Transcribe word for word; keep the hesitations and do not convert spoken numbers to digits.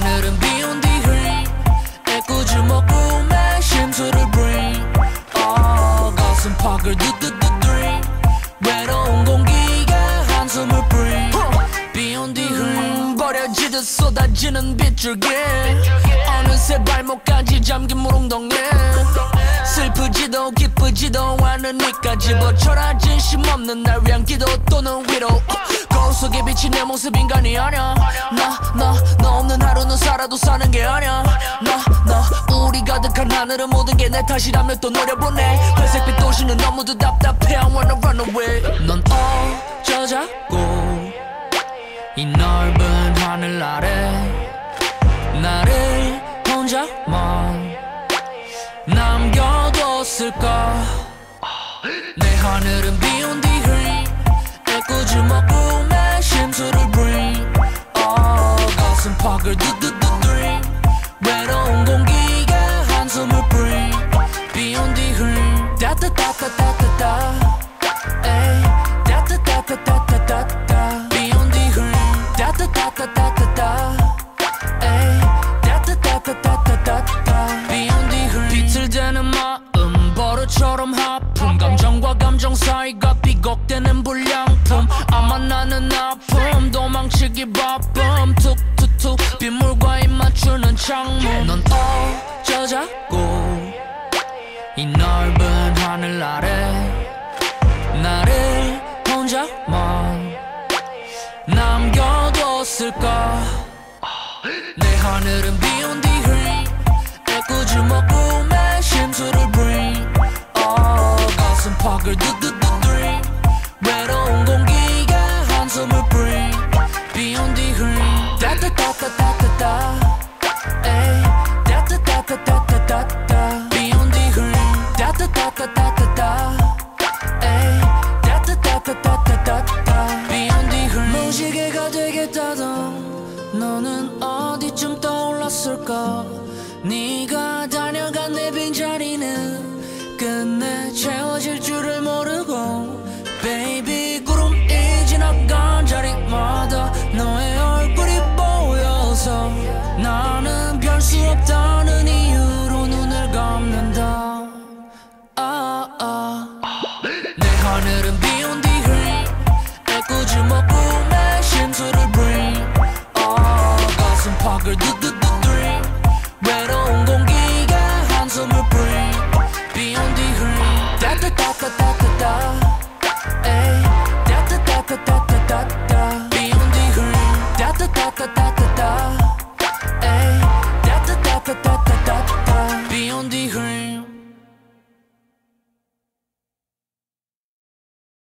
하늘은 비온 뒤에 애꿎을 먹고 내 심수를 breathe oh, 가슴 팍을 두두두 dream 외로운 공기가 한숨을 breathe 비온 뒤에 버려지듯 쏟아지는 빗줄기 어느새 발목까지 잠긴 물웅덩이 슬프지도 기쁘지도 않으니까 집어쳐라 진심 없는 날 위한 기도 또는 위로 거울 속에 비친 내 모습 인간이 아냐 나 나 너 없는 하루는 살아도 사는 게 아냐 나 나 우리 가득한 하늘은 모든 게 내 탓이라며 또 노려보네 회색빛 도시는 너무도 답답해 I wanna run away 넌 어쩌자고 이 넓은 하늘 아래 나를 혼자만 남겨뒀을까 내 하늘은 비온 뒤에 애꿎을 먹고 내 심수를 breathe oh, 가슴 팍을 두두두 dream 외로운 공기가 한숨을 breathe 비온 뒤에 따따따따따따따 에이 따따따따따따따 비온 뒤에 따따따따따따 에이 따따따따따따 비온 뒤에 빛을 대는 마음 버릇처럼 하품 감정과 감정 사이가 삐걱대는 불량품 아마 나는 아픔 도망치기 바쁨 툭툭툭 빗물과 입 맞추는 창문 넌 어쩌자고 이 넓은 하늘 아래 나를 혼자만 남겨뒀을까 내 하늘은 비온 뒤에 애꿎을 먹고 내 심수를 breathe oh, 가슴 팍을 두두두 dream 외로운 공기가 한숨을 breathe 비온 뒤에 따따따따따따 에이 따따따따따따 비온 뒤에 따따따따따따 에이 따따따따따따 비온 뒤에 무지개가 되겠다던 너는 어디쯤 떠올랐을까 네가